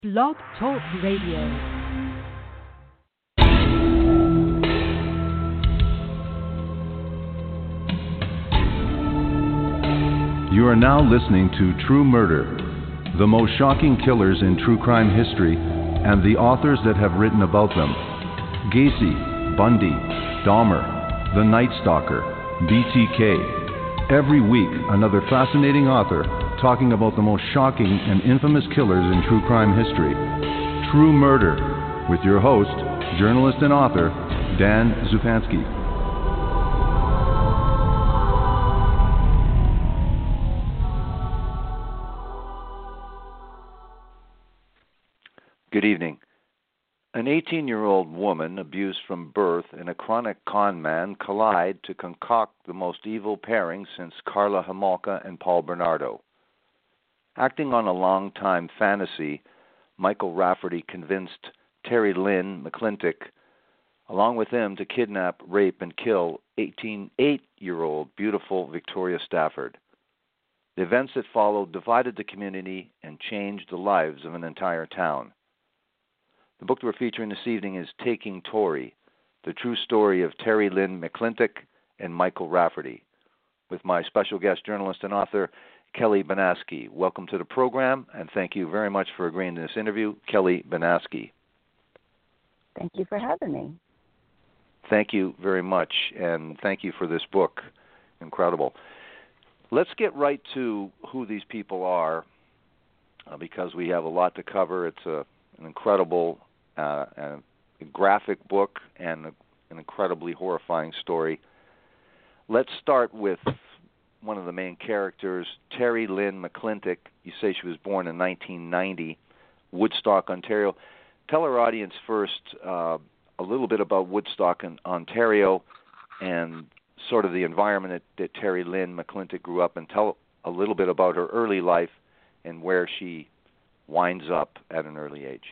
Blog Talk Radio. You are now listening to True Murder, the most shocking killers in true crime history, and the authors that have written about them. Gacy, Bundy, Dahmer, The Night Stalker, BTK. Every week, another fascinating author talking about the most shocking and infamous killers in true crime history. True Murder, with your host, journalist and author, Dan Zupansky. Good evening. An 18-year-old woman abused from birth and a chronic con man collide to concoct the most evil pairing since Karla Homolka and Paul Bernardo. Acting on a long-time fantasy, Michael Rafferty convinced Terry Lynn McClintock, along with him, to kidnap, rape, and kill 8-year-old beautiful Victoria Stafford. The events that followed divided the community and changed the lives of an entire town. The book that we're featuring this evening is Taking Tori, the true story of Terry Lynn McClintock and Michael Rafferty, with my special guest journalist and author, Kelly Benasky. Welcome to the program, and thank you very much for agreeing to this interview, Kelly Benasky. Thank you for having me. Thank you very much, and thank you for this book. Incredible. Let's get right to who these people are, because we have a lot to cover. It's an incredible a graphic book and an incredibly horrifying story. Let's start with one of the main characters, Terry Lynn McClintock. You say she was born in 1990, Woodstock, Ontario. Tell our audience first a little bit about Woodstock, Ontario, and sort of the environment that Terry Lynn McClintock grew up in. Tell a little bit about her early life and where she winds up at an early age.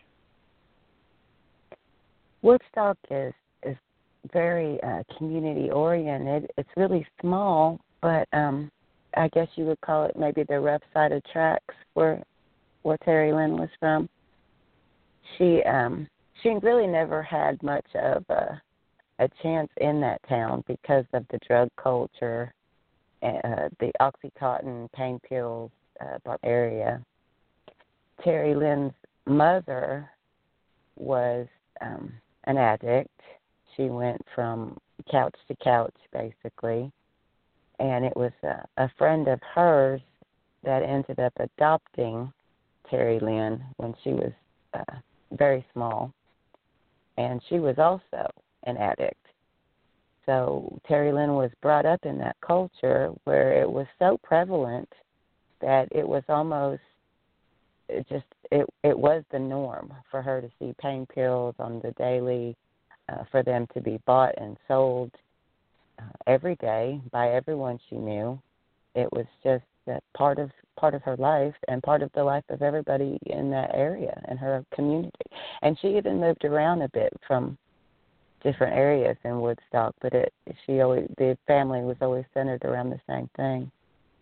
Woodstock is very community-oriented. It's really small, but I guess you would call it maybe the rough side of tracks where Terry Lynn was from. She really never had much of a chance in that town because of the drug culture, the Oxycontin, pain pills area. Terry Lynn's mother was an addict. She went from couch to couch, basically. And it was a friend of hers that ended up adopting Terry Lynn when she was very small. And she was also an addict. So Terry Lynn was brought up in that culture where it was so prevalent that it was almost it was the norm for her to see pain pills on the daily, for them to be bought and sold every day by everyone she knew. It was just that part of her life and part of the life of everybody in that area and her community. And she even moved around a bit from different areas in Woodstock, but the family was always centered around the same thing.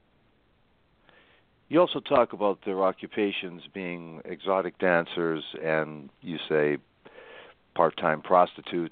You also talk about their occupations being exotic dancers and, you say, part-time prostitutes.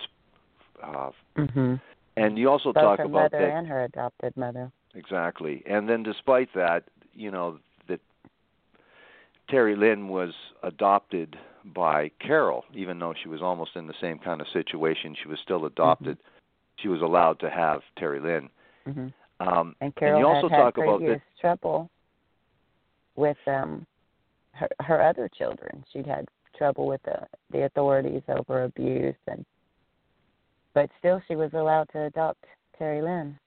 And you also Both talk her about mother that, and her adopted mother. Exactly. And then despite that, that Terry Lynn was adopted by Carol, even though she was almost in the same kind of situation. She was still adopted. She was allowed to have Terry Lynn. And Carol and you also had talk previous about that trouble with her other children. She'd had trouble with the authorities over abuse, but still she was allowed to adopt Terry Lynn.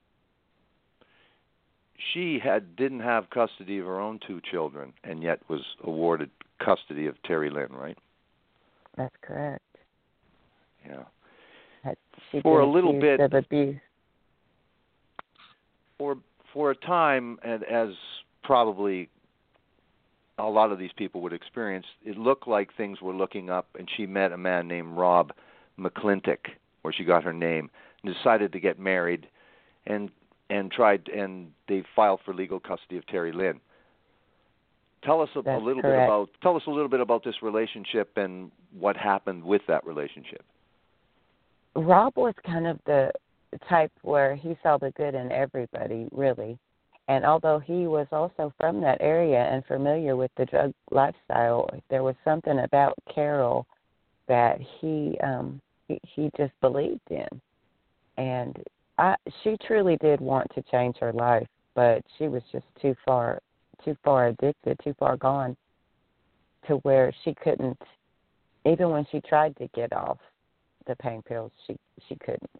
She didn't have custody of her own two children, and yet was awarded custody of Terry Lynn, right? That's correct. Yeah. She'd for been a little accused bit of abuse. For a time, and as probably a lot of these people would experience, it looked like things were looking up, and she met a man named Rob McClintock, where she got her name, and decided to get married, and they filed for legal custody of Terry Lynn. Tell us a That's little correct. bit about this relationship and what happened with that relationship. Rob was kind of the type where he saw the good in everybody, really. And although he was also from that area and familiar with the drug lifestyle, there was something about Carol that he just believed in. And she truly did want to change her life, but she was just too far addicted, too far gone to where she couldn't, even when she tried to get off the pain pills, she couldn't.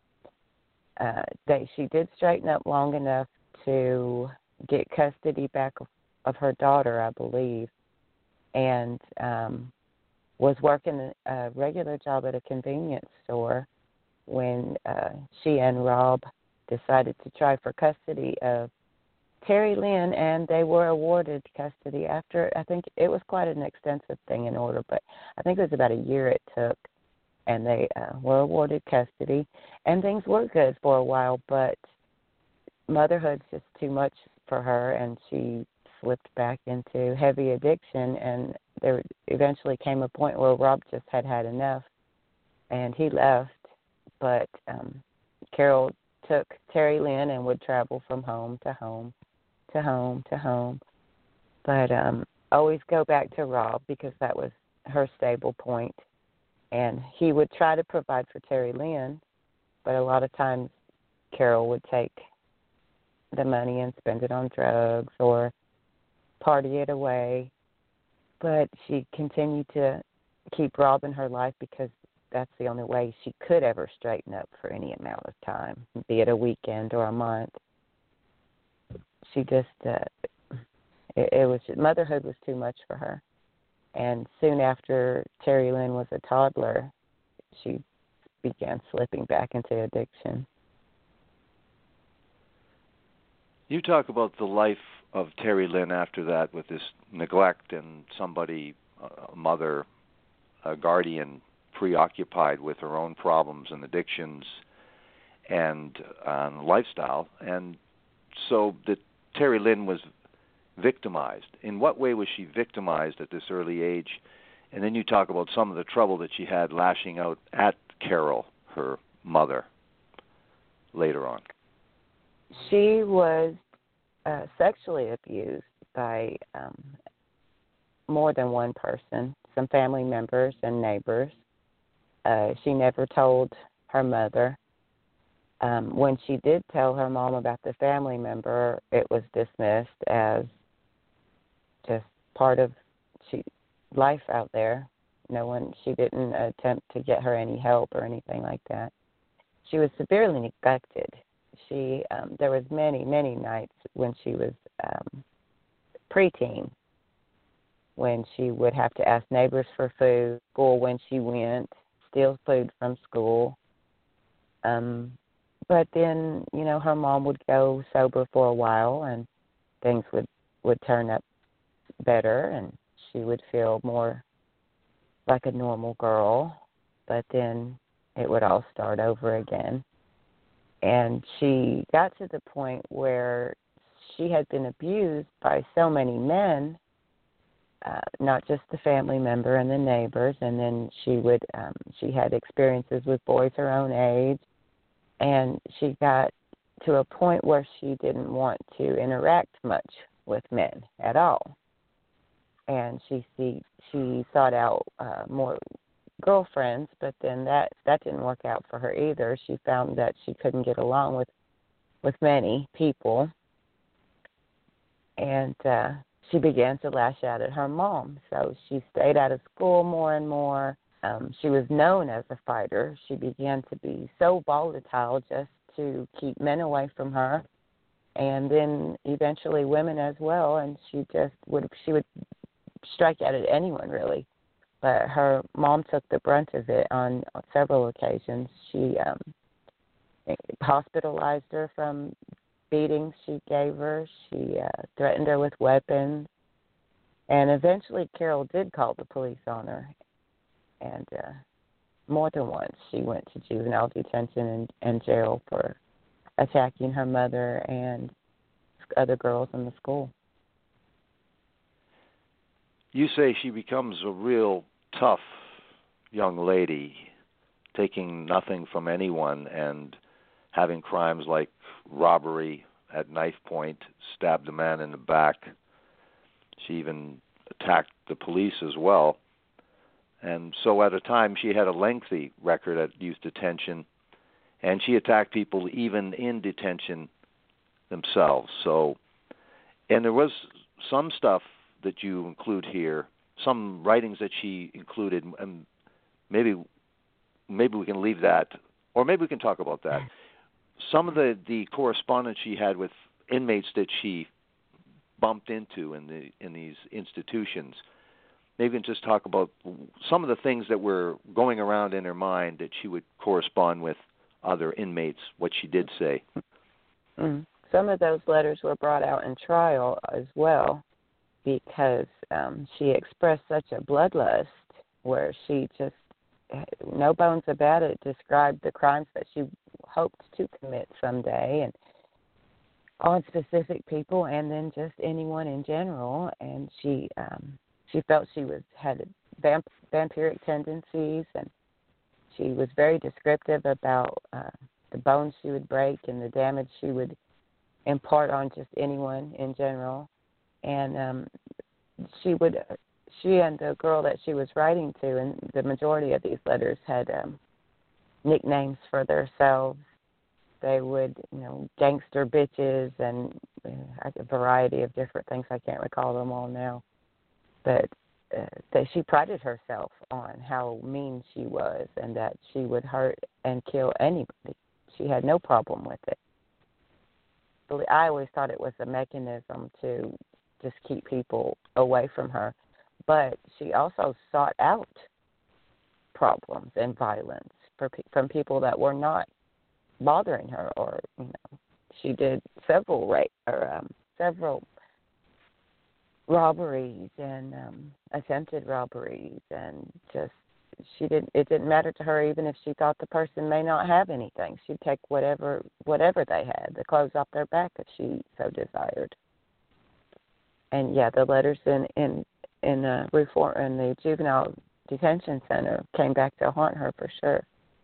She did straighten up long enough to get custody back of her daughter, I believe, and was working a regular job at a convenience store when she and Rob decided to try for custody of Terry Lynn, and they were awarded custody after, I think it was quite an extensive thing in order, but I think it was about a year it took, and they were awarded custody, and things were good for a while, but motherhood's just too much for her, and she slipped back into heavy addiction, and there eventually came a point where Rob just had enough, and he left, but Carol took Terry Lynn and would travel from home to home to home to home, but always go back to Rob because that was her stable point. And he would try to provide for Terry Lynn, but a lot of times Carol would take the money and spend it on drugs or party it away. But she continued to keep Rob in her life because that's the only way she could ever straighten up for any amount of time, be it a weekend or a month. She just, motherhood was too much for her. And soon after Terry Lynn was a toddler, she began slipping back into addiction. You talk about the life of Terry Lynn after that with this neglect and somebody, a mother, a guardian, preoccupied with her own problems and addictions and lifestyle. And so that Terry Lynn was victimized. In what way was she victimized at this early age? And then you talk about some of the trouble that she had lashing out at Carol, her mother, later on. She was sexually abused by more than one person, some family members and neighbors. She never told her mother. When she did tell her mom about the family member, it was dismissed as just part of life out there. She didn't attempt to get her any help or anything like that. She was severely neglected. There was many, many nights when she was preteen, when she would have to ask neighbors for food, school when she went, steal food from school. But then, her mom would go sober for a while and things would turn up better and she would feel more like a normal girl. But then it would all start over again. And she got to the point where she had been abused by so many men, not just the family member and the neighbors. And then she had experiences with boys her own age. And she got to a point where she didn't want to interact much with men at all. And she sought out more girlfriends, but then that didn't work out for her either. She found that she couldn't get along with many people. And she began to lash out at her mom. So she stayed out of school more and more. She was known as a fighter. She began to be so volatile just to keep men away from her, and then eventually women as well. And she would strike out at anyone, really. But her mom took the brunt of it on several occasions. She hospitalized her from beatings she gave her. She threatened her with weapons. And eventually Carol did call the police on her. And more than once she went to juvenile detention and jail for attacking her mother and other girls in the school. You say she becomes a real tough young lady, taking nothing from anyone and having crimes like robbery at knife point, stabbed a man in the back. She even attacked the police as well. And so at a time she had a lengthy record at youth detention, and she attacked people even in detention themselves. So, and there was some stuff that you include here, some writings that she included, and maybe we can leave that, or maybe we can talk about that. Some of the correspondence she had with inmates that she bumped into in these institutions. Maybe we can just talk about some of the things that were going around in her mind that she would correspond with other inmates, what she did say. Some of those letters were brought out in trial as well, because she expressed such a bloodlust where she just, no bones about it, described the crimes that she hoped to commit someday, and on specific people, and then just anyone in general. And she felt she had vampiric tendencies, and she was very descriptive about the bones she would break and the damage she would impart on just anyone in general. And she and the girl that she was writing to, and the majority of these letters had nicknames for themselves. They would, gangster bitches and a variety of different things. I can't recall them all now. But that she prided herself on how mean she was, and that she would hurt and kill anybody. She had no problem with it. I always thought it was a mechanism to just keep people away from her. But she also sought out problems and violence from people that were not bothering her, or she did several robberies and attempted robberies, and just it didn't matter to her even if she thought the person may not have anything. She'd take whatever they had, the clothes off their back if she so desired. And the letters in the juvenile detention center came back to haunt her for sure.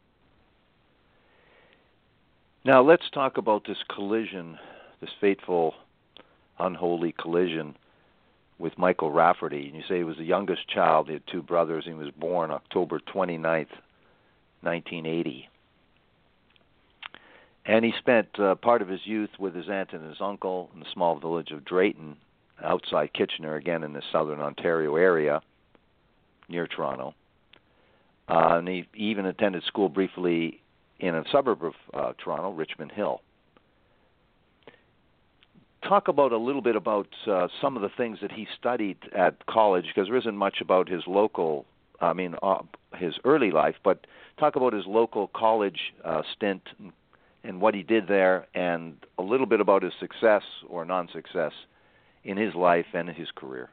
Now let's talk about this collision, this fateful, unholy collision with Michael Rafferty. And you say he was the youngest child. He had two brothers. He was born October 29th, 1980. And he spent part of his youth with his aunt and his uncle in the small village of Drayton, outside Kitchener, again in the southern Ontario area, near Toronto. And he even attended school briefly in a suburb of Toronto, Richmond Hill. Talk about a little bit about some of the things that he studied at college, because there isn't much about his his early life, but talk about his local college stint and what he did there, and a little bit about his success or non-success in his life and his career.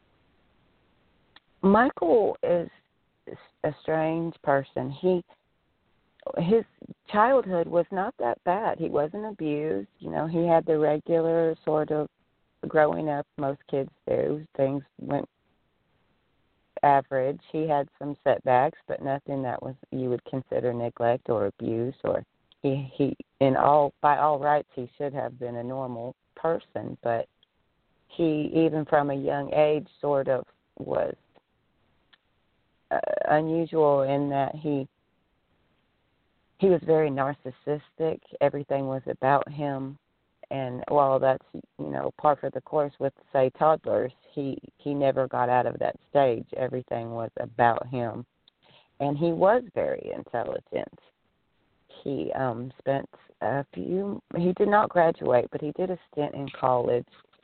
Michael is a strange person. His childhood was not that bad. He wasn't abused. He had the regular sort of growing up most kids do. Things went average. He had some setbacks, but nothing that you would consider neglect or abuse. Or by all rights, he should have been a normal person. But he, even from a young age, sort of was unusual in that he was very narcissistic. Everything was about him. And while that's, par for the course with, say, toddlers, he never got out of that stage. Everything was about him. And he was very intelligent. He he did not graduate, but he did a stint in college.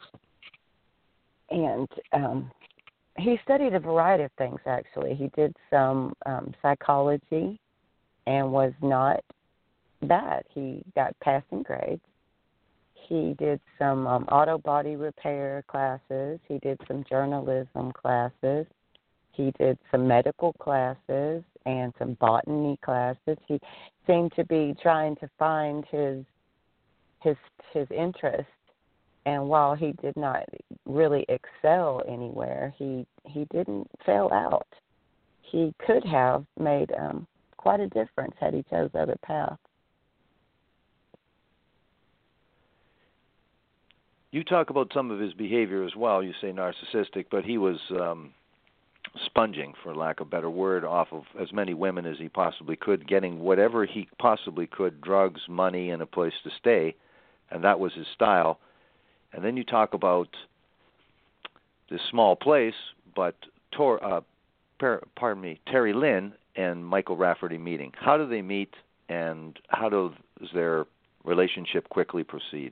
And he studied a variety of things, actually. He did some psychology and was not bad. He got passing grades. He did some auto body repair classes. He did some journalism classes. He did some medical classes and some botany classes. He seemed to be trying to find his interest And while he did not really excel anywhere, he didn't fail out. He could have made quite a difference had he chose other paths. You talk about some of his behavior as well. You say narcissistic, but he was sponging, for lack of a better word, off of as many women as he possibly could, getting whatever he possibly could, drugs, money, and a place to stay, and that was his style. And then you talk about this small place, but Terry Lynn and Michael Rafferty meeting. How do they meet, and how does their relationship quickly proceed?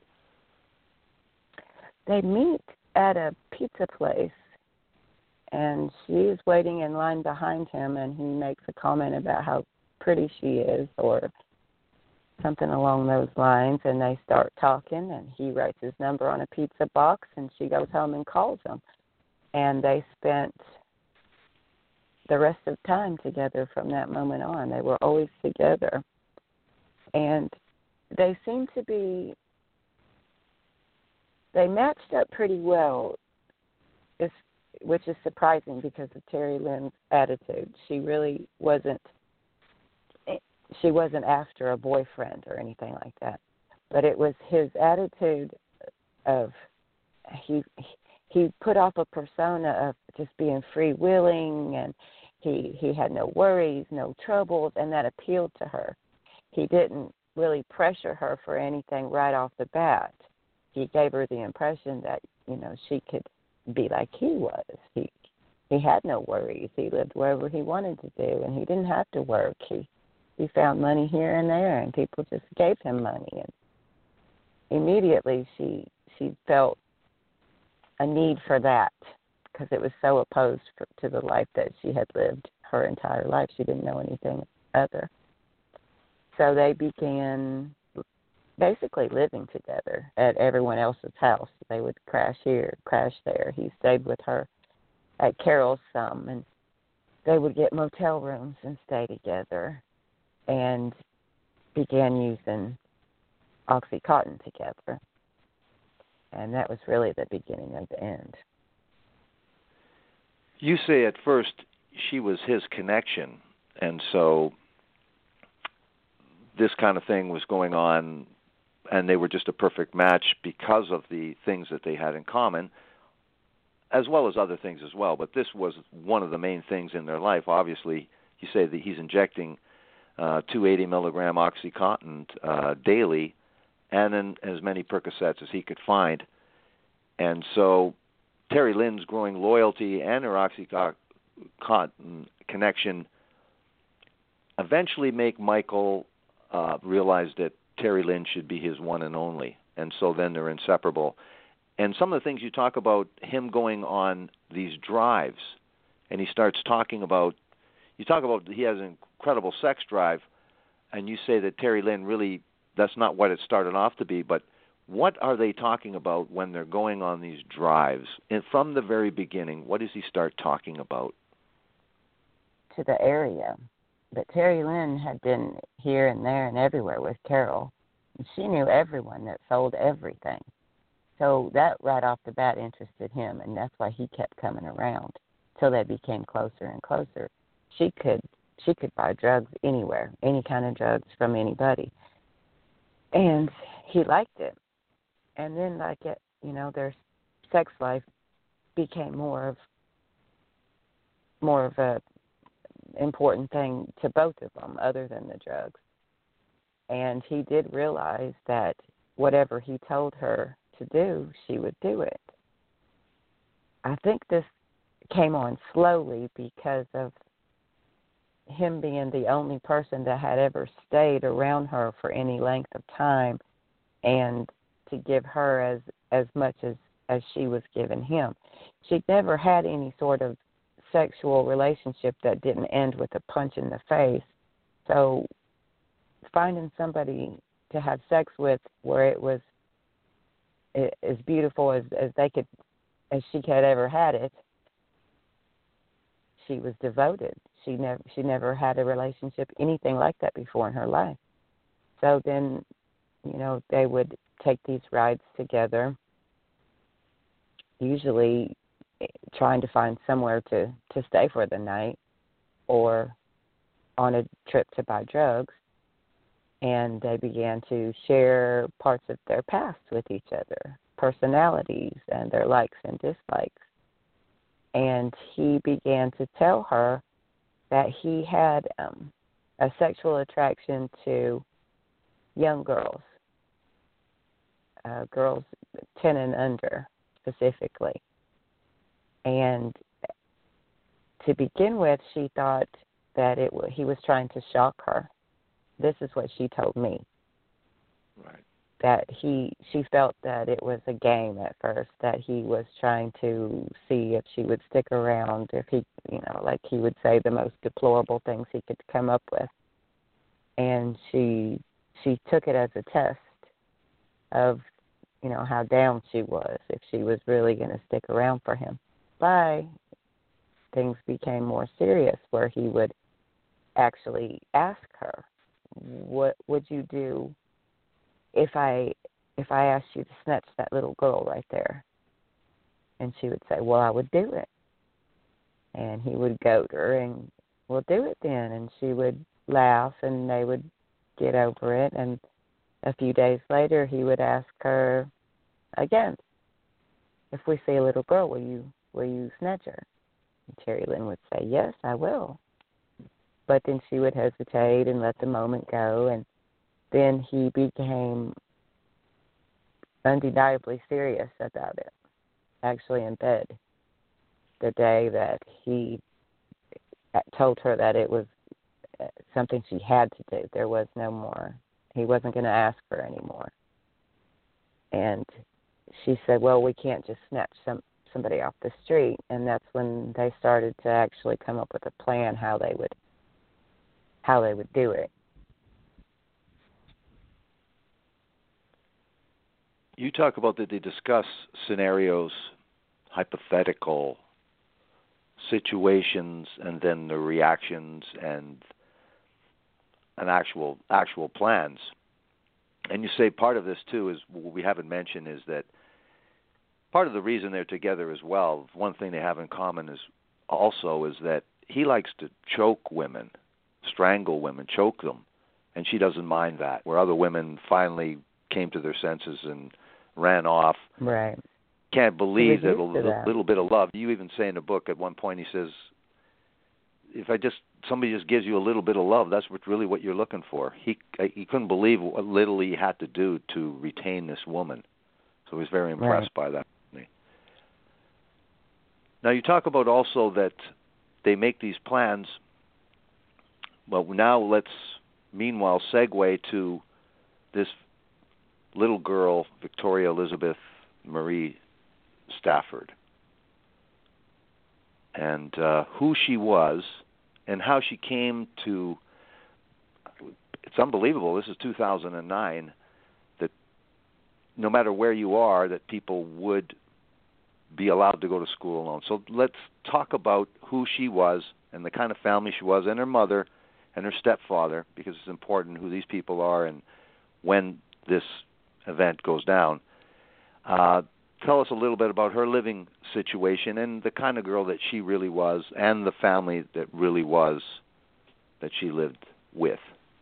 They meet at a pizza place, and she is waiting in line behind him, and he makes a comment about how pretty she is or something along those lines, and they start talking, and he writes his number on a pizza box, and she goes home and calls him. And they spent the rest of the time together from that moment on. They were always together. And they seemed to be, they matched up pretty well, which is surprising because of Terry Lynn's attitude. She really wasn't after a boyfriend or anything like that. But it was his attitude of, he put off a persona of just being freewheeling, and he had no worries, no troubles, and that appealed to her. He didn't really pressure her for anything right off the bat. He gave her the impression that, she could be like he was. He had no worries. He lived wherever he wanted to do, and he didn't have to work. He found money here and there, and people just gave him money. And immediately she felt a need for that because it was so opposed to the life that she had lived her entire life. She didn't know anything other. So they began basically living together at everyone else's house. They would crash here, crash there. He stayed with her at Carol's some, and they would get motel rooms and stay together, and began using OxyContin together. And that was really the beginning of the end. You say at first she was his connection, and so this kind of thing was going on, and they were just a perfect match because of the things that they had in common, as well as other things as well. But this was one of the main things in their life. Obviously, you say that he's injecting 280 milligram OxyContin daily, and then as many Percocets as he could find. And so Terry Lynn's growing loyalty and her OxyContin connection eventually make Michael realize that Terry Lynn should be his one and only. And so then they're inseparable. And some of the things you talk about, him going on these drives, and he starts talking about, he has an incredible sex drive, and you say that Terry Lynn really, that's not what it started off to be, but what are they talking about when they're going on these drives? And from the very beginning, what does he start talking about? To the area. But Terry Lynn had been here and there and everywhere with Carol. And she knew everyone that sold everything. So that right off the bat interested him, and that's why he kept coming around till they became closer and closer. She could buy drugs anywhere, any kind of drugs from anybody. And he liked it. And then their sex life became more of a important thing to both of them other than the drugs. And he did realize that whatever he told her to do, she would do it. I think this came on slowly because of him being the only person that had ever stayed around her for any length of time, and to give her as much as she was giving him. She'd never had any sort of sexual relationship that didn't end with a punch in the face. So finding somebody to have sex with where it was as beautiful as she had ever had it, she was devoted. She never had a relationship, anything like that before in her life. So then, they would take these rides together, usually trying to find somewhere to stay for the night or on a trip to buy drugs. And they began to share parts of their past with each other, personalities and their likes and dislikes. And he began to tell her that he had a sexual attraction to young girls, girls 10 and under specifically. And to begin with, she thought that he was trying to shock her. This is what she told me. Right. That she felt that it was a game at first, that he was trying to see if she would stick around, if he, like he would say the most deplorable things he could come up with. And she took it as a test of, how down she was, if she was really going to stick around for him. But things became more serious, where he would actually ask her, what would you do if I asked you to snatch that little girl right there? And she would say, well, I would do it. And he would goad her and, well, do it then. And she would laugh and they would get over it. And a few days later, he would ask her again, if we see a little girl, will you snatch her? And Terry Lynn would say, yes, I will. But then she would hesitate and let the moment go. And then he became undeniably serious about it, actually in bed, the day that he told her that it was something she had to do. There was no more. He wasn't going to ask her anymore. And she said, well, we can't just snatch somebody off the street. And that's when they started to actually come up with a plan how they would do it. You talk about that they discuss scenarios, hypothetical situations, and then the reactions and actual plans. And you say part of this too is what we haven't mentioned is that part of the reason they're together as well. One thing they have in common is that he likes to choke women, strangle women, choke them, and she doesn't mind that. Where other women finally came to their senses and ran off. Right. Can't believe that a little bit of love. You even say in the book at one point, he says, if somebody just gives you a little bit of love, that's really what you're looking for. He couldn't believe what little he had to do to retain this woman. So he was very impressed by that. Now you talk about also that they make these plans. Well, now let's meanwhile segue to this little girl, Victoria Elizabeth Marie Stafford, and who she was and how she came to. It's unbelievable. This is 2009. That no matter where you are, that people would be allowed to go to school alone. So let's talk about who she was and the kind of family she was, and her mother and her stepfather, because it's important who these people are and when this event goes down. Tell us a little bit about her living situation and the kind of girl that she really was and the family that really was that she lived with.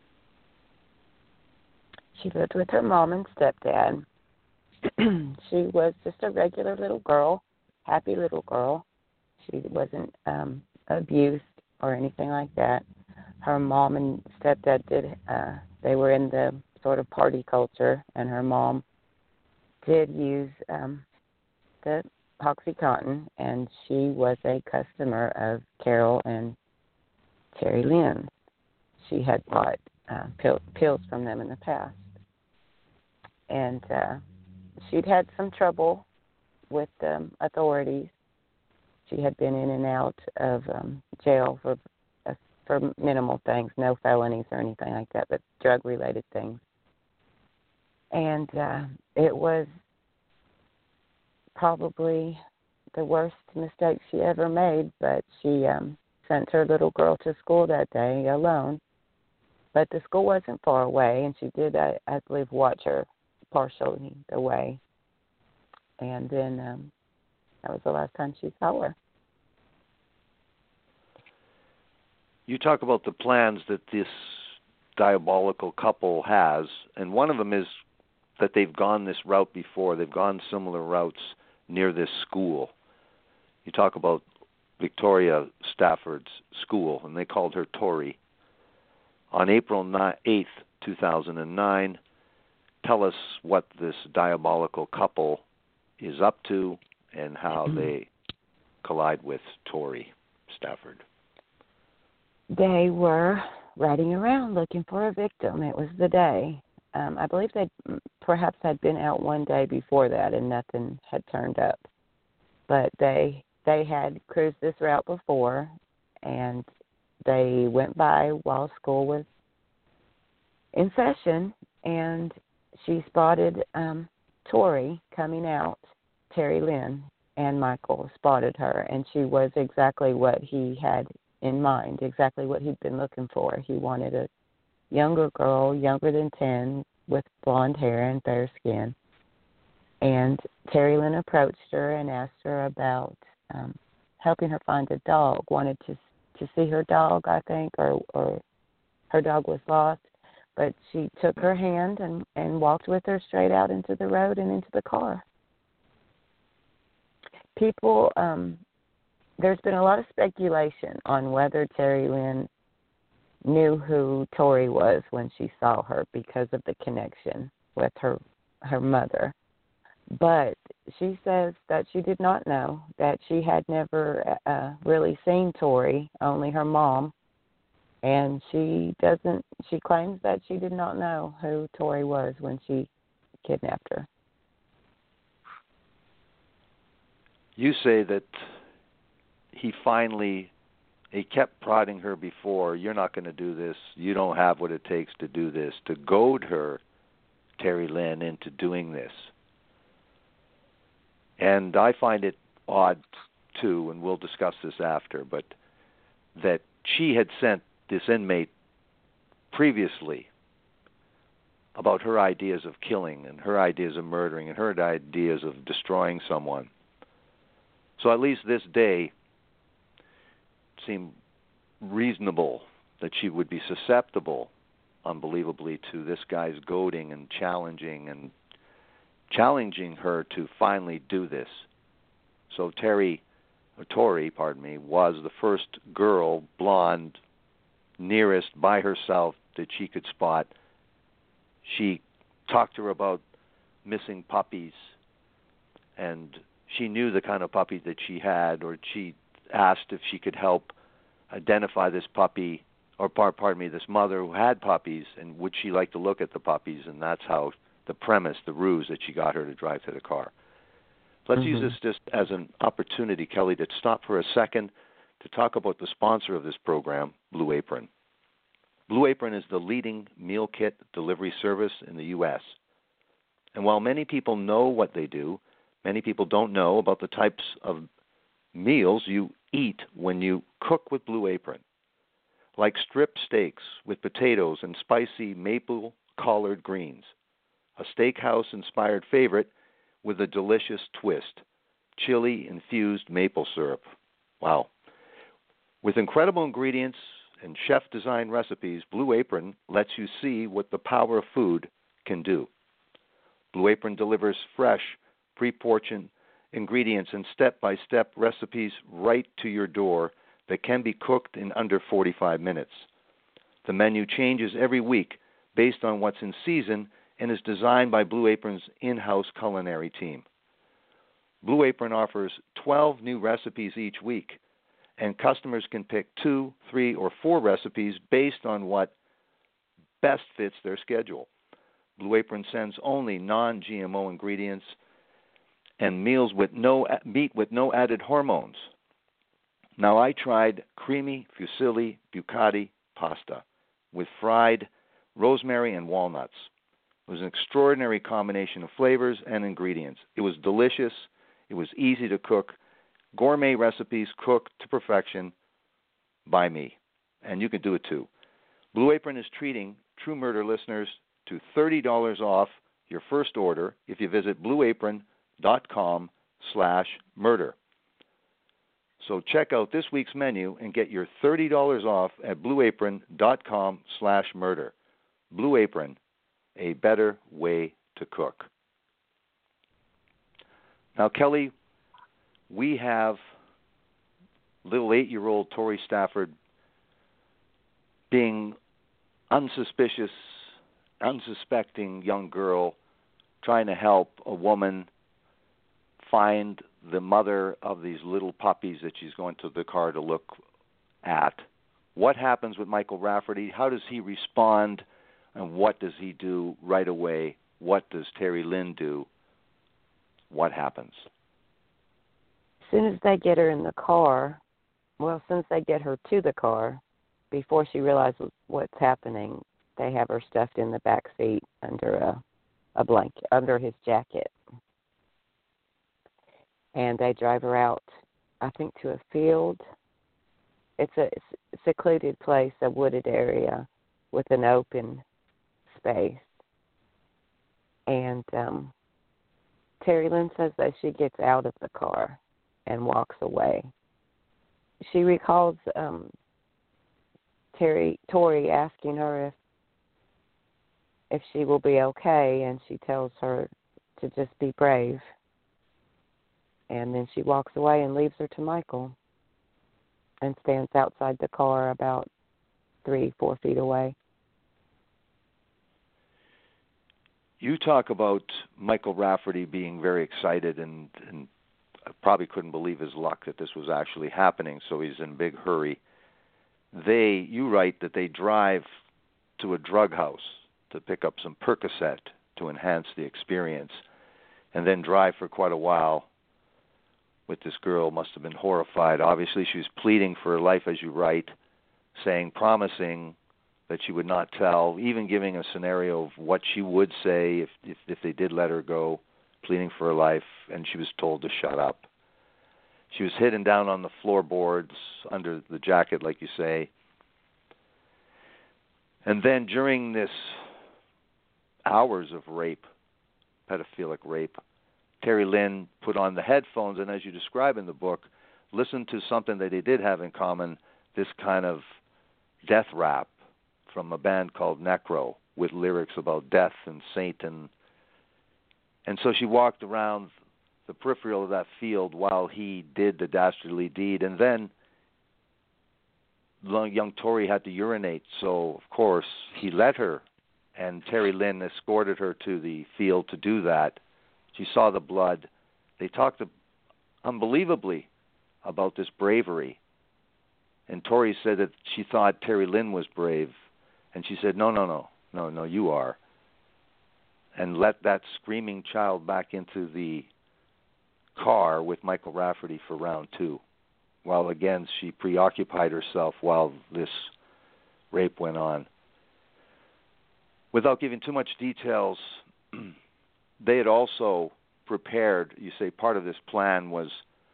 She lived with her mom and stepdad. She was just a regular little girl, happy little girl. She wasn't abused or anything like that. Her mom and stepdad they were in the sort of party culture, and her mom did use the OxyContin, and she was a customer of Carol and Terry Lynn. She had bought pills from them in the past. And she'd had some trouble with authorities. She had been in and out of jail for minimal things, no felonies or anything like that, but drug-related things. And it was probably the worst mistake she ever made, but she sent her little girl to school that day alone. But the school wasn't far away, and she did, I believe, watch her partially the way. And then That was the last time she saw her. You talk about the plans that this diabolical couple has, and one of them is that they've gone this route before. They've gone similar routes near this school. You talk about Victoria Stafford's school, and they called her Tori. On April 8th, 2009, tell us what this diabolical couple is up to and how they collide with Tori Stafford. They were riding around looking for a victim. It was the day. I believe they perhaps had been out one day before that and nothing had turned up. But they had cruised this route before, and they went by while school was in session, and she spotted Tori coming out. Terry Lynn and Michael spotted her, and she was exactly what he had in mind, exactly what he'd been looking for. He wanted a younger girl, younger than 10, with blonde hair and fair skin. And Terry Lynn approached her and asked her about helping her find a dog, wanted to see her dog, I think, or her dog was lost. But she took her hand and walked with her straight out into the road and into the car. People, there's been a lot of speculation on whether Terry Lynn knew who Tori was when she saw her because of the connection with her mother. But she says that she did not know, that she had never really seen Tori, only her mom. And she claims that she did not know who Tori was when she kidnapped her. You say that he kept prodding her before, you're not going to do this, you don't have what it takes to do this, to goad her, Terry Lynn, into doing this. And I find it odd, too, and we'll discuss this after, but that she had sent this inmate previously about her ideas of killing and her ideas of murdering and her ideas of destroying someone. So at least this day seemed reasonable that she would be susceptible, unbelievably, to this guy's goading and challenging her to finally do this. So Tori, was the first girl, blonde, nearest by herself that she could spot. She talked to her about missing puppies, and she knew the kind of puppy that she had, or she asked if she could help identify this puppy, or this mother who had puppies, and would she like to look at the puppies, and that's how the premise, the ruse that she got her to drive to the car. Let's use this just as an opportunity, Kelly, to stop for a second to talk about the sponsor of this program, Blue Apron. Blue Apron is the leading meal kit delivery service in the U.S. And while many people know what they do, many people don't know about the types of meals you eat when you cook with Blue Apron, like strip steaks with potatoes and spicy maple collard greens, a steakhouse-inspired favorite with a delicious twist, chili-infused maple syrup. Wow. With incredible ingredients and chef-designed recipes, Blue Apron lets you see what the power of food can do. Blue Apron delivers fresh, pre-portioned ingredients and step-by-step recipes right to your door that can be cooked in under 45 minutes. The menu changes every week based on what's in season and is designed by Blue Apron's in-house culinary team. Blue Apron offers 12 new recipes each week, and customers can pick 2, 3, or 4 recipes based on what best fits their schedule. Blue Apron sends only non-GMO ingredients and meat with no added hormones. Now, I tried creamy fusilli bucati pasta with fried rosemary and walnuts. It was an extraordinary combination of flavors and ingredients. It was delicious. It was easy to cook. Gourmet recipes cooked to perfection by me. And you can do it too. Blue Apron is treating True Murder listeners to $30 off your first order if you visit blueapron.com/TrueMurder. blueapron.com/murder. So check out this week's menu and get your $30 off at blueapron.com/murder. Blue Apron, a better way to cook. Now, Kelly, we have little 8-year-old Tori Stafford being unsuspicious, unsuspecting young girl trying to help a woman find the mother of these little puppies that she's going to the car to look at. What happens with Michael Rafferty? How does he respond? And what does he do right away? What does Terry Lynn do? What happens? As soon as they get her in the car, as soon as they get her to the car, before she realizes what's happening, they have her stuffed in the back seat under a blanket, under his jacket. And they drive her out, I think, to a field. It's a secluded place, a wooded area with an open space. And Terry Lynn says that she gets out of the car and walks away. She recalls Tori asking her if she will be okay, and she tells her to just be brave. And then she walks away and leaves her to Michael and stands outside the car about 3-4 feet away. You talk about Michael Rafferty being very excited and probably couldn't believe his luck that this was actually happening, so he's in a big hurry. You write that they drive to a drug house to pick up some Percocet to enhance the experience, and then drive for quite a while with this girl. Must have been horrified. Obviously, she was pleading for her life, as you write, promising that she would not tell, even giving a scenario of what she would say if they did let her go, pleading for her life, and she was told to shut up. She was hidden down on the floorboards under the jacket, like you say. And then during this hours of rape, pedophilic rape, Terry Lynn put on the headphones and, as you describe in the book, listened to something that they did have in common, this kind of death rap from a band called Necro with lyrics about death and Satan. And so she walked around the peripheral of that field while he did the dastardly deed. And then young Tori had to urinate, so, of course, he let her, and Terry Lynn escorted her to the field to do that. She saw the blood. They talked unbelievably about this bravery. And Tori said that she thought Terry Lynn was brave. And she said, no, you are. And let that screaming child back into the car with Michael Rafferty for round 2. While, again, she preoccupied herself while this rape went on. Without giving too much details, they had also prepared, you say part of this plan was,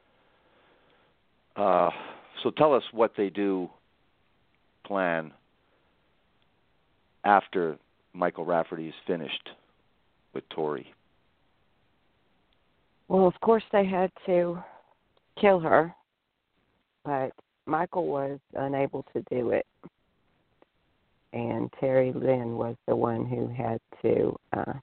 so tell us what they do plan after Michael Rafferty is finished with Tori. Well, of course they had to kill her, but Michael was unable to do it. And Terry Lynn was the one who had to,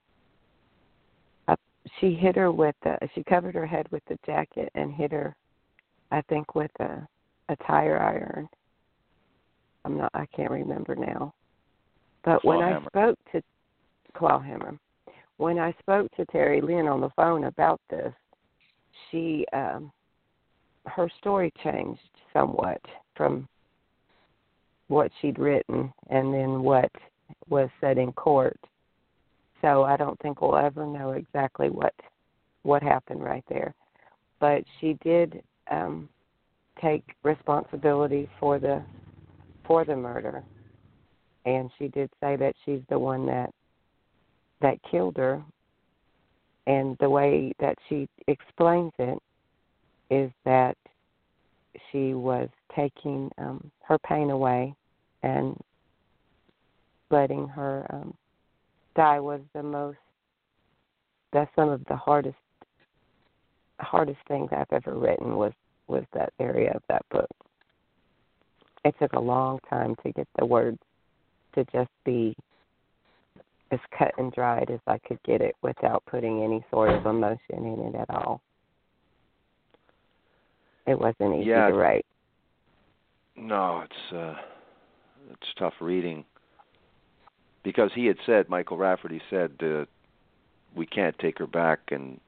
she hit her she covered her head with the jacket and hit her, I think, with a tire iron. I can't remember now. But when I spoke to Clawhammer, when I spoke to Terry Lynn on the phone about this, she, her story changed somewhat from what she'd written and then what was said in court. So I don't think we'll ever know exactly what happened right there. But she did take responsibility for the murder, and she did say that she's the one that killed her. And the way that she explains it is that she was taking her pain away, and letting her die was that's some of the hardest hardest things I've ever written was that area of that book. It took a long time to get the words to just be as cut and dried as I could get it without putting any sort of emotion in it at all. It wasn't easy to write. No, it's tough reading. Because he had said, Michael Rafferty said, we can't take her back and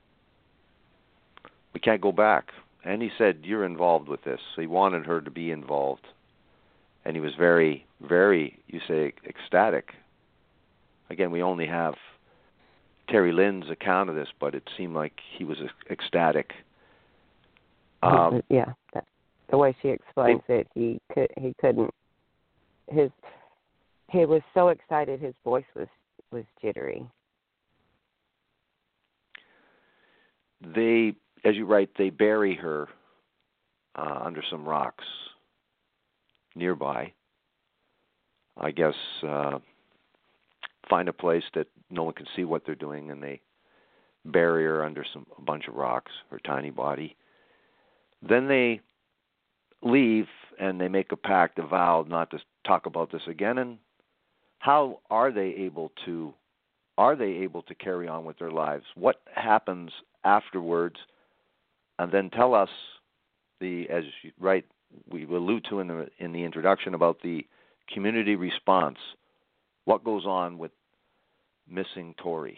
we can't go back. And he said, you're involved with this. So he wanted her to be involved. And he was very, very, you say, ecstatic. Again, we only have Terry Lynn's account of this, but it seemed like he was ecstatic. The way she explains it, he couldn't. He was so excited, his voice was jittery. They, as you write, they bury her under some rocks nearby. I guess find a place that no one can see what they're doing, and they bury her under a bunch of rocks, her tiny body. Then they leave, and they make a pact, a vow not to talk about this again. And how are they able to carry on with their lives? What happens afterwards? And then tell us as you write, we allude to in the introduction about the community response. What goes on with missing Tori?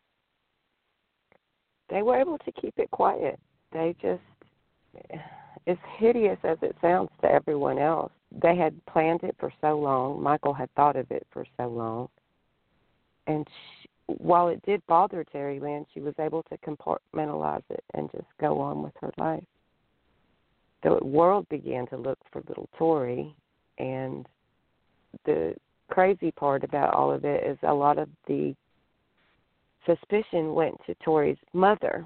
They were able to keep it quiet. They just, as hideous as it sounds to everyone else, they had planned it for so long. Michael had thought of it for so long. And while it did bother Terry Lynn, she was able to compartmentalize it and just go on with her life. The world began to look for little Tori, and the crazy part about all of it is a lot of the suspicion went to Tori's mother.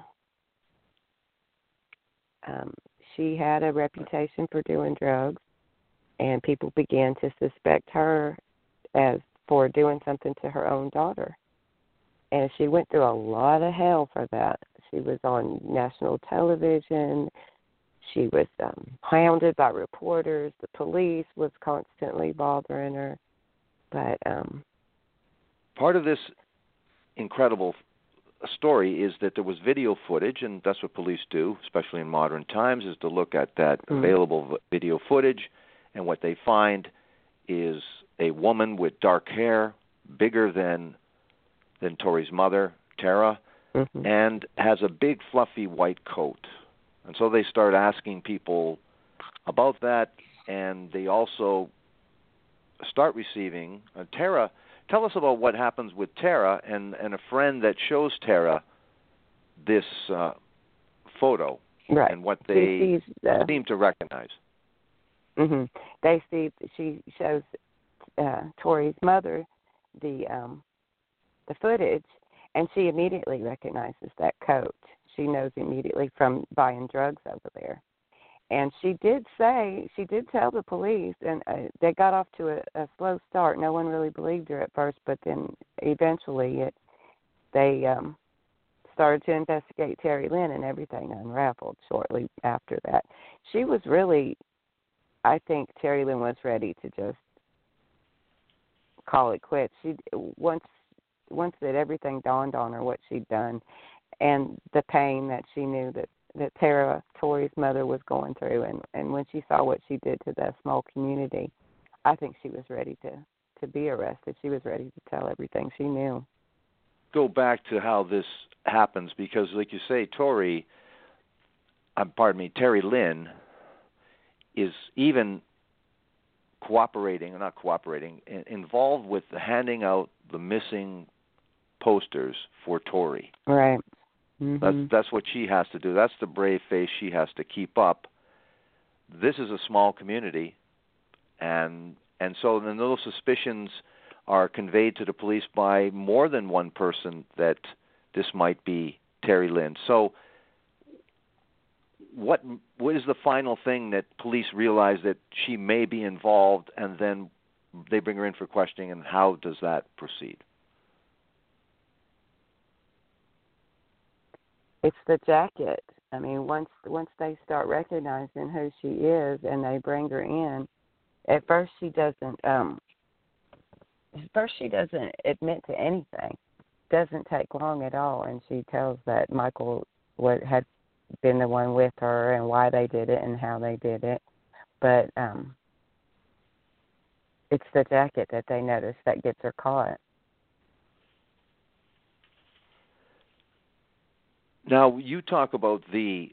She had a reputation for doing drugs, and people began to suspect her for doing something to her own daughter. And she went through a lot of hell for that. She was on national television. She was hounded by reporters. The police was constantly bothering her. But part of this incredible story is that there was video footage, and that's what police do, especially in modern times, is to look at that available video footage, and what they find is a woman with dark hair, bigger than Tori's mother, Tara, and has a big fluffy white coat. And so they start asking people about that, and they also start receiving Tara. Tell us about what happens with Tara and a friend that shows Tara this photo, right, and what they seem to recognize. They see, she shows Tori's mother the footage, and she immediately recognizes that coat. She knows immediately from buying drugs over there. And she did tell the police, and they got off to a slow start. No one really believed her at first, but then eventually they started to investigate Terry Lynn, and everything unraveled shortly after that. She was really, I think Terry Lynn was ready to just call it quits. She once that everything dawned on her what she'd done, and the pain that she knew that Tara, Tori's mother, was going through, and when she saw what she did to that small community, I think she was ready to be arrested. She was ready to tell everything she knew. Go back to how this happens, because like you say, Terry Lynn is even involved with the handing out the missing posters for Tori. Right. That's what she has to do. That's the brave face she has to keep up. This is a small community, and so then those suspicions are conveyed to the police by more than one person that this might be Terry Lynn. So what is the final thing that police realize that she may be involved, and then they bring her in for questioning, and how does that proceed? It's the jacket. I mean, once they start recognizing who she is and they bring her in, at first she doesn't admit to anything. Doesn't take long at all, and she tells that Michael had been the one with her and why they did it and how they did it. But it's the jacket that they notice that gets her caught. Now, you talk about the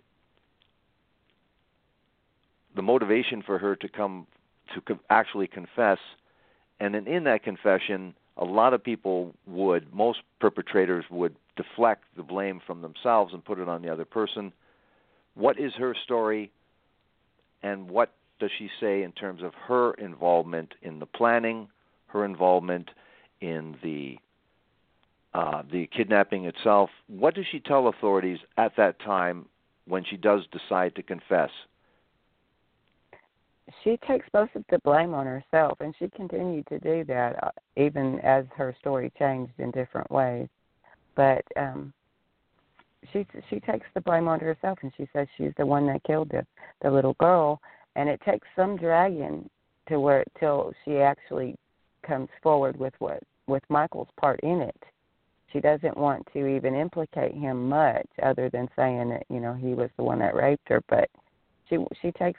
motivation for her to come to actually confess, and in that confession, a lot of most perpetrators would deflect the blame from themselves and put it on the other person. What is her story, and what does she say in terms of her involvement in the planning, her involvement in the kidnapping itself? What does she tell authorities at that time when she does decide to confess? She takes most of the blame on herself, and she continued to do that even as her story changed in different ways. But she takes the blame on herself, and she says she's the one that killed the little girl. And it takes some dragging till she actually comes forward with Michael's part in it. She doesn't want to even implicate him much, other than saying that he was the one that raped her. But she takes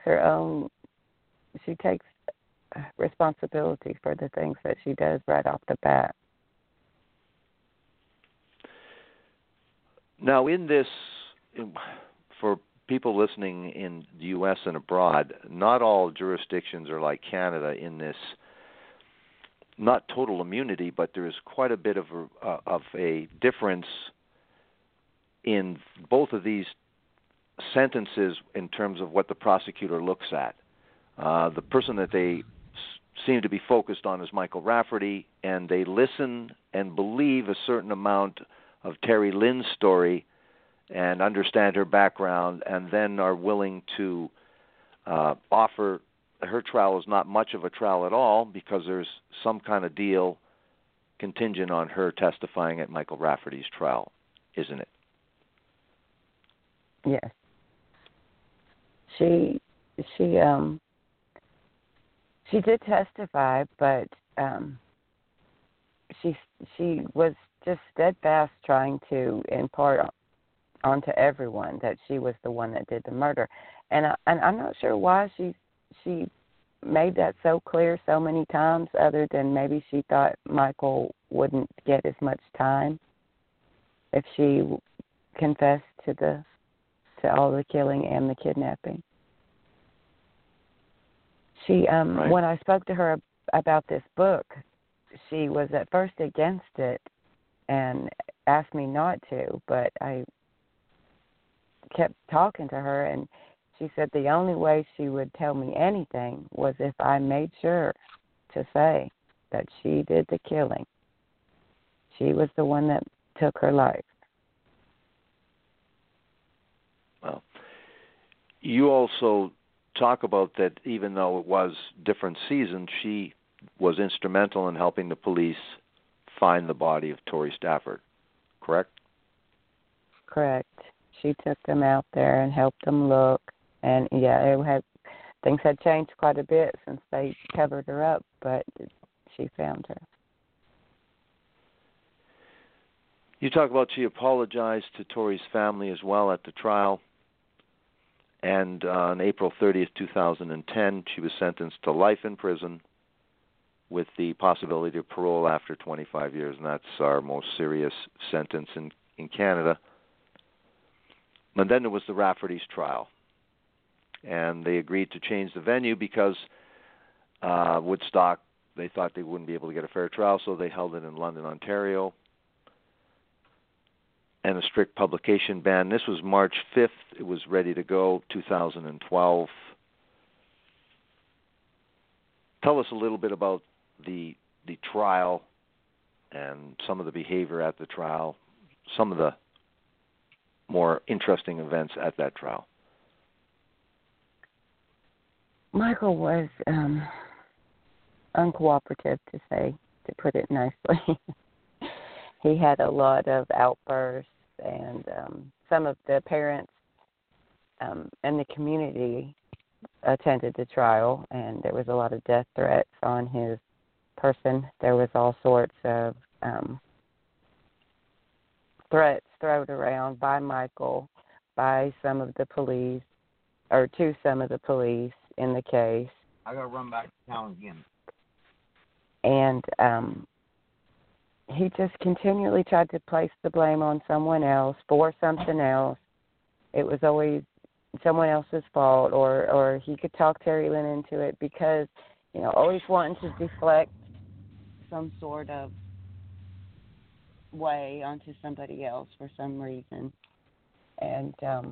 responsibility for the things that she does right off the bat. Now, for people listening in the U.S. and abroad, not all jurisdictions are like Canada in this, not total immunity, but there is quite a bit of a difference in both of these sentences in terms of what the prosecutor looks at. The person that they seem to be focused on is Michael Rafferty, and they listen and believe a certain amount of Terry Lynn's story and understand her background, and then are willing to offer her trial is not much of a trial at all because there's some kind of deal contingent on her testifying at Michael Rafferty's trial, isn't it? Yes. She did testify, but she was just steadfast trying to impart onto everyone that she was the one that did the murder. And I'm not sure why she made that so clear so many times, other than maybe she thought Michael wouldn't get as much time if she confessed to all the killing and the kidnapping. She right. When I spoke to her about this book, she was at first against it and asked me not to, but I kept talking to her, and she said the only way she would tell me anything was if I made sure to say that she did the killing. She was the one that took her life. Well, you also talk about that even though it was different seasons, she was instrumental in helping the police find the body of Tori Stafford, correct? Correct. She took them out there and helped them look. And, yeah, things had changed quite a bit since they covered her up, but she found her. You talk about she apologized to Tori's family as well at the trial. And on April 30th, 2010, she was sentenced to life in prison with the possibility of parole after 25 years, and that's our most serious sentence in Canada. And then there was the Rafferty's trial. And they agreed to change the venue because Woodstock, they thought they wouldn't be able to get a fair trial, so they held it in London, Ontario. And a strict publication ban. This was March 5th. It was ready to go, 2012. Tell us a little bit about the trial and some of the behavior at the trial, some of the more interesting events at that trial. Michael was uncooperative, to put it nicely. He had a lot of outbursts, and some of the parents and the community attended the trial, and there was a lot of death threats on his person. There was all sorts of threats thrown around by Michael, by some of the police, or to some of the police in the case. I gotta run back to town again. And he just continually tried to place the blame on someone else for something else. It was always someone else's fault, or he could talk Terry Lynn into it because, always wanting to deflect some sort of way onto somebody else for some reason. And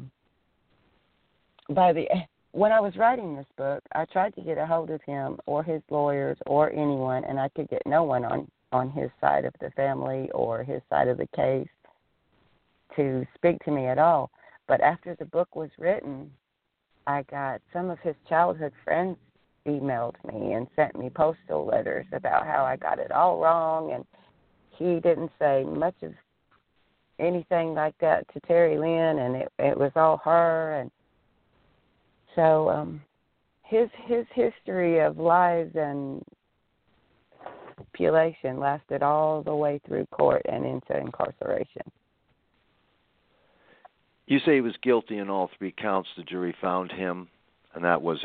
when I was writing this book, I tried to get a hold of him or his lawyers or anyone, and I could get no one on his side of the family or his side of the case to speak to me at all. But after the book was written, I got some of his childhood friends emailed me and sent me postal letters about how I got it all wrong, and he didn't say much of anything like that to Terry Lynn, and it was all her. And so his history of lies and manipulation lasted all the way through court and into incarceration. You say he was guilty in all three counts. The jury found him, and that was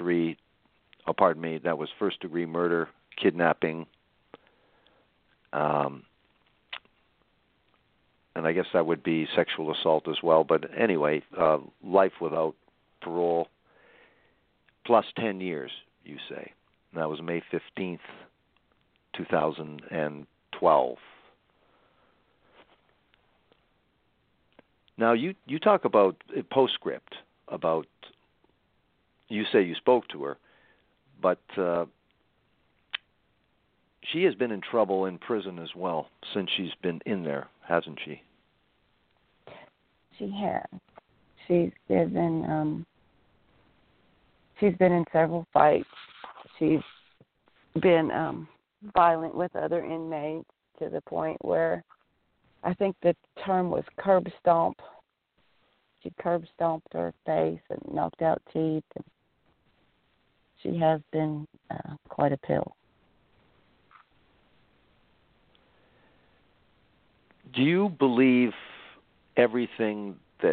that was first-degree murder, kidnapping, and I guess that would be sexual assault as well. But anyway, life without parole, plus 10 years, you say. And that was May 15th, 2012. Now, you talk about a postscript, about, you say you spoke to her, but she has been in trouble in prison as well since she's been in there, hasn't she? She has. She's been in several fights. She's been violent with other inmates to the point where I think the term was curb stomp. She curb stomped her face and knocked out teeth. And she has been quite a pill. Do you believe everything that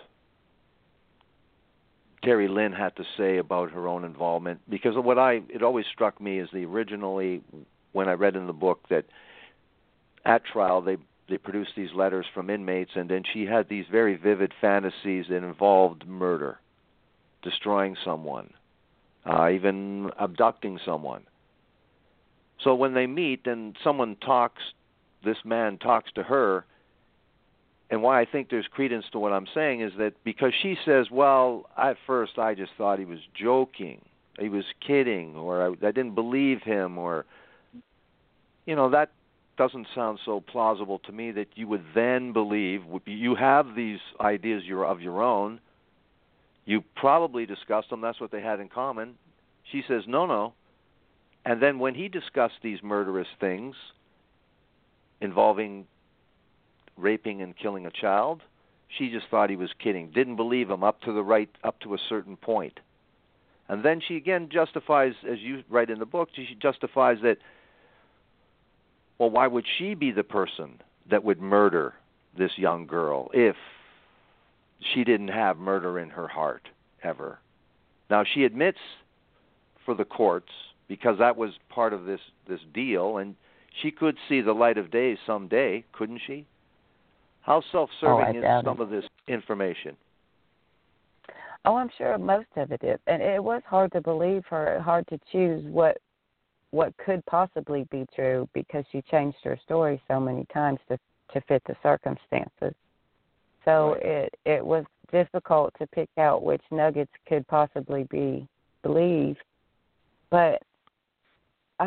Terry Lynn had to say about her own involvement? Because it always struck me is originally when I read in the book that at trial they produced these letters from inmates, and then she had these very vivid fantasies that involved murder, destroying someone, even abducting someone. So when they meet and this man talks to her, and why I think there's credence to what I'm saying is that because she says, well, at first I just thought he was joking, he was kidding, or I didn't believe him, or, that doesn't sound so plausible to me that you would then believe. You have these ideas of your own. You probably discussed them. That's what they had in common. She says, no. And then when he discussed these murderous things involving raping and killing a child, she just thought he was kidding, didn't believe him up to a certain point. And then she again justifies, as you write in the book, she justifies that, well, why would she be the person that would murder this young girl if she didn't have murder in her heart ever? Now, she admits for the courts, because that was part of this deal, and she could see the light of day someday, couldn't she? How self-serving is some of this information? Oh, I'm sure most of it is. And it was hard to believe her, hard to choose what could possibly be true because she changed her story so many times to fit the circumstances. So right. It was difficult to pick out which nuggets could possibly be believed. But I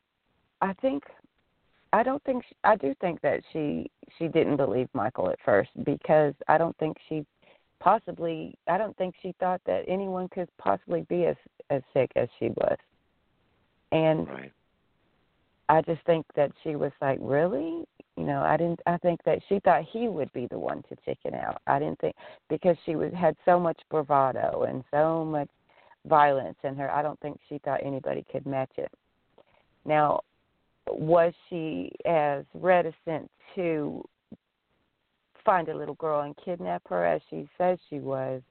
do think that she didn't believe Michael at first because I don't think she thought that anyone could possibly be as sick as she was. And right. I just think that she was like, really? I think that she thought he would be the one to chicken out. I didn't think, because she had so much bravado and so much violence in her, I don't think she thought anybody could match it. Now, was she as reticent to find a little girl and kidnap her as she says she was?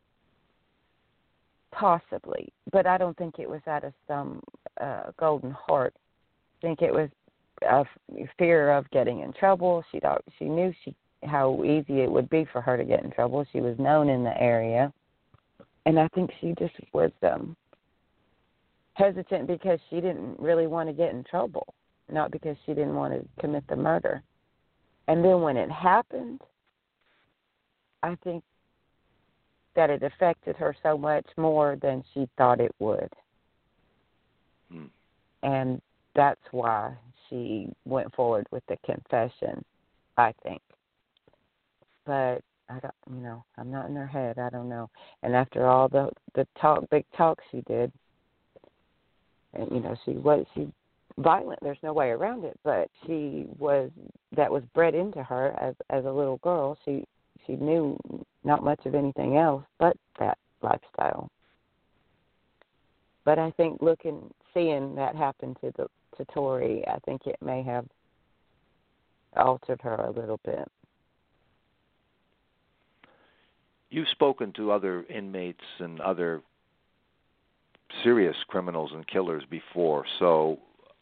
Possibly, but I don't think it was out of some golden heart. I think it was a fear of getting in trouble. She knew how easy it would be for her to get in trouble. She was known in the area, and I think she just was hesitant because she didn't really want to get in trouble, not because she didn't want to commit the murder. And then when it happened, I think that it affected her so much more than she thought it would. And that's why she went forward with the confession, I think. But I don't, I'm not in her head. I don't know. And after all the big talk she did, and she's violent. There's no way around it. But that was bred into her as a little girl. She knew not much of anything else but that lifestyle. But I think seeing that happen to Tori, I think it may have altered her a little bit. You've spoken to other inmates and other serious criminals and killers before, so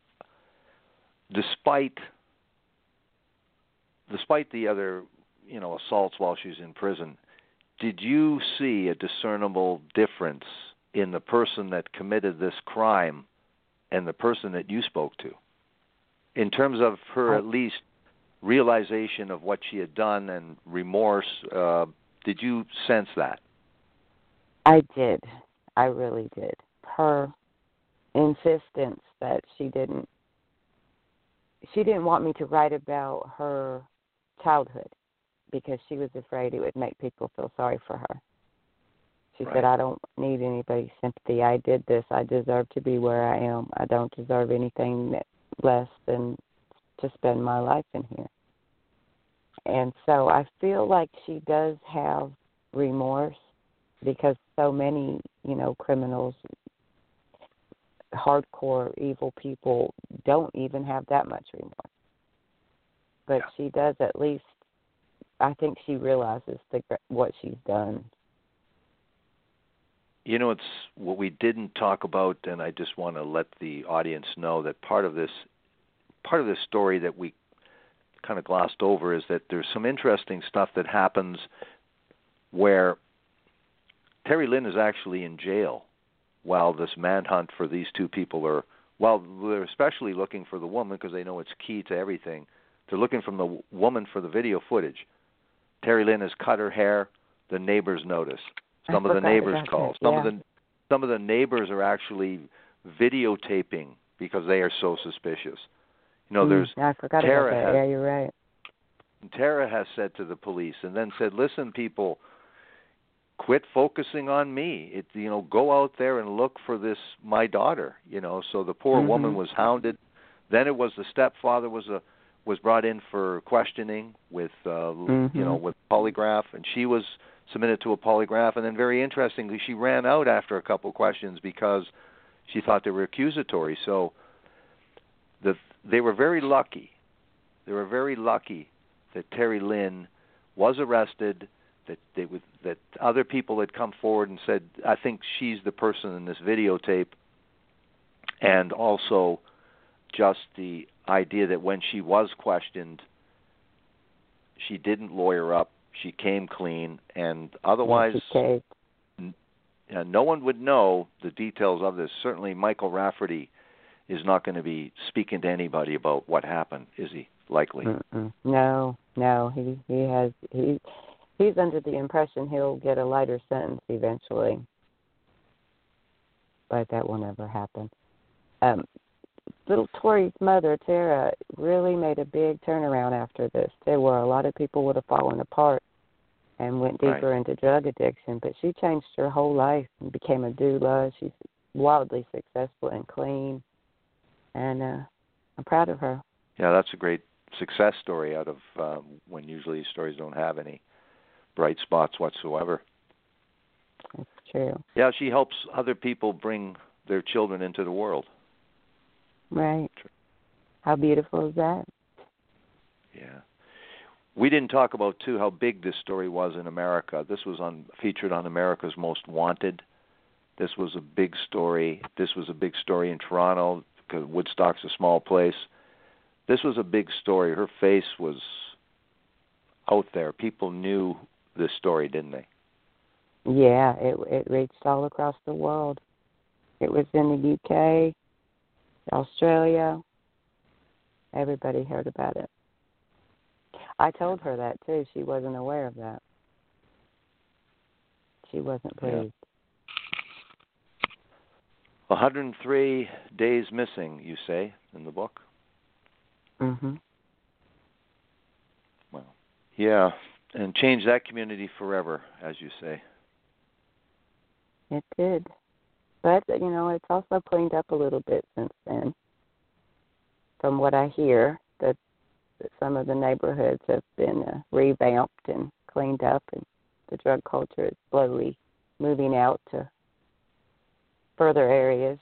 despite the other assaults while she was in prison, did you see a discernible difference in the person that committed this crime and the person that you spoke to, in terms of her at least realization of what she had done and remorse? Did you sense that? I did. I really did. Her insistence that she didn't want me to write about her childhood because she was afraid it would make people feel sorry for her. She said, I don't need anybody's sympathy. I did this. I deserve to be where I am. I don't deserve anything less than to spend my life in here. And so I feel like she does have remorse because so many, criminals, hardcore evil people don't even have that much remorse. But she does at least, I think she realizes what she's done. It's what we didn't talk about, and I just want to let the audience know that part of this story that we kind of glossed over is that there's some interesting stuff that happens where Terry Lynn is actually in jail while this manhunt for these two people they're especially looking for the woman because they know it's key to everything. They're looking for the woman for the video footage. Terry Lynn has cut her hair. The neighbors notice. Some of the neighbors call. Some of the neighbors are actually videotaping because they are so suspicious. There's I forgot Tara about that. Yeah, you're right. Tara has said to the police and then said, "Listen, people, quit focusing on me. Go out there and look for my daughter." So the poor woman was hounded. Then it was the stepfather was brought in for questioning with with polygraph, and she was submitted to a polygraph. And then, very interestingly, she ran out after a couple of questions because she thought they were accusatory. So they were very lucky. They were very lucky that Terry Lynn was arrested, that other people had come forward and said, I think she's the person in this videotape, and also just the idea that when she was questioned, she didn't lawyer up, she came clean, and otherwise no one would know the details of this. Certainly Michael Rafferty is not going to be speaking to anybody about what happened, is he? Likely. No. He's under the impression he'll get a lighter sentence eventually, but that will never happen. Little Tori's mother, Tara, really made a big turnaround after this. There were a lot of people would have fallen apart and went deeper into drug addiction, but she changed her whole life and became a doula. She's wildly successful and clean, and I'm proud of her. Yeah, that's a great success story out of when usually stories don't have any bright spots whatsoever. That's true. Yeah, she helps other people bring their children into the world. Right. How beautiful is that? Yeah. We didn't talk about, too, how big this story was in America. This was featured on America's Most Wanted. This was a big story. This was a big story in Toronto, because Woodstock's a small place. This was a big story. Her face was out there. People knew this story, didn't they? Yeah, it reached all across the world. It was in the UK, Australia. Everybody heard about it. I told her that, too. She wasn't aware of that. She wasn't pleased. Yeah. 103 days missing, you say, in the book? Mm-hmm. Well, yeah, and change that community forever, as you say. It did. But, it's also cleaned up a little bit since then. From what I hear, that some of the neighborhoods have been revamped and cleaned up, and the drug culture is slowly moving out to further areas.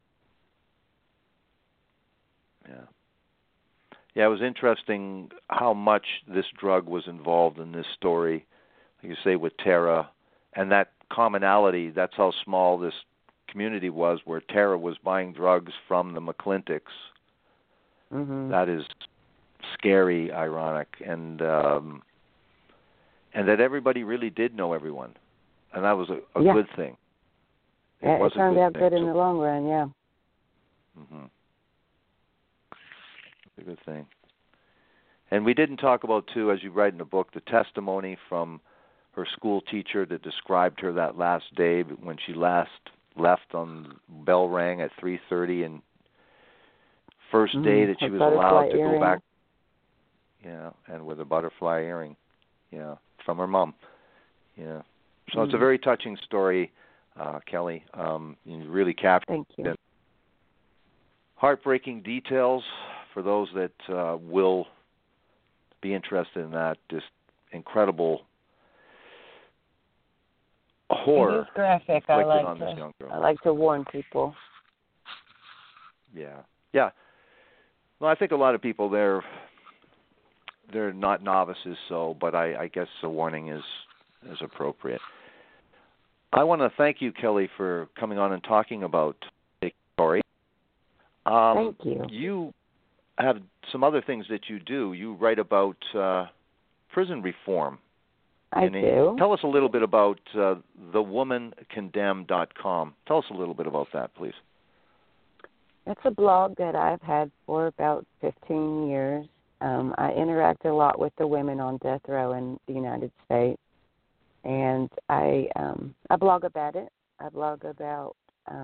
Yeah. Yeah, it was interesting how much this drug was involved in this story, like you say, with Tara, and that commonality, that's how small this community was, where Tara was buying drugs from the McClintocks. Mm-hmm. That is scary, ironic, and that everybody really did know everyone, and that was a good thing. It turned out good in the long run, yeah. Mm-hmm. A good thing. And we didn't talk about, too, as you write in the book, the testimony from her school teacher that described her that last day when she last left on bell rang at 3:30, and first day that she was allowed to go back. Yeah, and with a butterfly earring. Yeah, from her mom. Yeah. So it's a very touching story, Kelly. You really captured Thank you. it. Heartbreaking details for those that will be interested in that. Just incredible horror. It is graphic. I like to warn people. Yeah. Yeah. Well, I think a lot of people they're not novices, but I guess a warning is appropriate. I want to thank you, Kelly, for coming on and talking about the story. Thank you. You have some other things that you do. You write about prison reform. I do. Tell us a little bit about thewomancondemned.com. Tell us a little bit about that, please. It's a blog that I've had for about 15 years. I interact a lot with the women on death row in the United States, and I blog about it. I blog about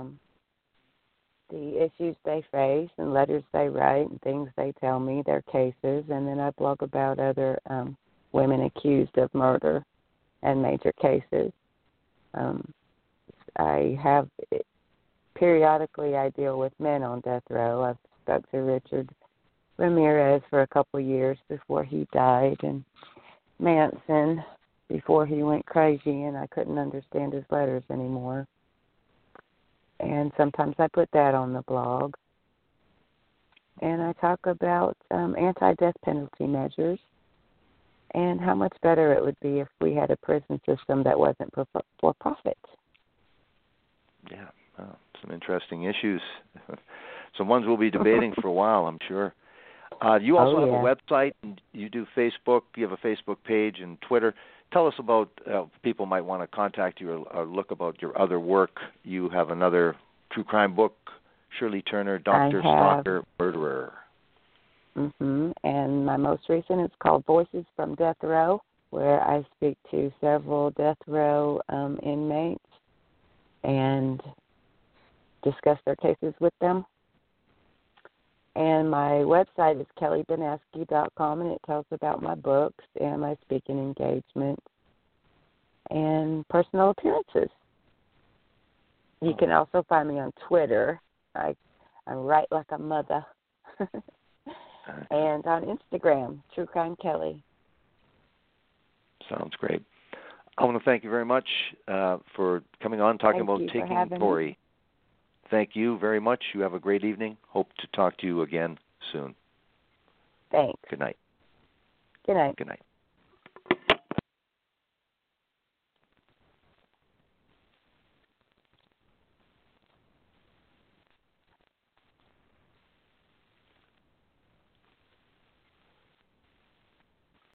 the issues they face and letters they write and things they tell me, their cases, and then I blog about other women accused of murder and major cases. Periodically I deal with men on death row. I've spoke to Richard Ramirez for a couple of years before he died, and Manson before he went crazy and I couldn't understand his letters anymore. And sometimes I put that on the blog. And I talk about anti-death penalty measures and how much better it would be if we had a prison system that wasn't for profit. Yeah, well, some interesting issues. Some ones we'll be debating for a while, I'm sure. You also have a website, and you do Facebook. You have a Facebook page and Twitter. Tell us about people might want to contact you or look about your other work. You have another true crime book, Shirley Turner, Dr. Stalker, Murderer. Mm-hmm. And my most recent is called Voices from Death Row, where I speak to several death row inmates and discuss their cases with them. And my website is kellybenesky.com, and it tells about my books and my speaking engagements and personal appearances. You can also find me on Twitter. I write like a mother. and on Instagram, True Crime Kelly. Sounds great. I want to thank you very much for coming on, talking about taking Tori. Thank you very much. You have a great evening. Hope to talk to you again soon. Thanks. Good night. Good night. Good night.